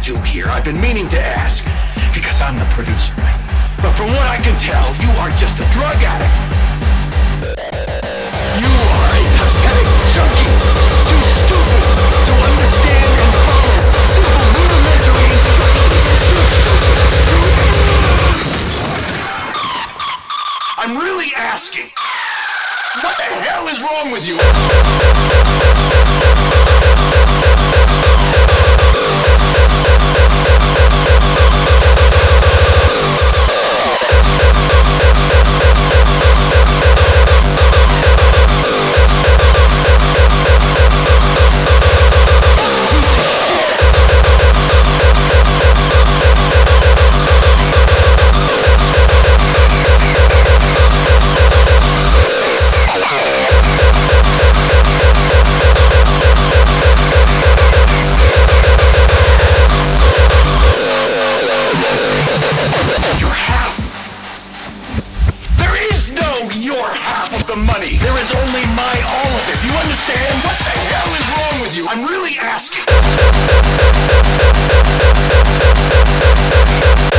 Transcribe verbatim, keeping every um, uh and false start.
do here? I've been meaning to ask. Because I'm the producer, right? But from what I can tell, you are just a drug addict. You are a pathetic junkie. Too stupid to understand and follow simple rudimentary instructions. Too stupid. I'm really asking. What the hell is wrong with you? Your half of the money. There is only my all of it. You understand? What the hell is wrong with you? I'm really asking.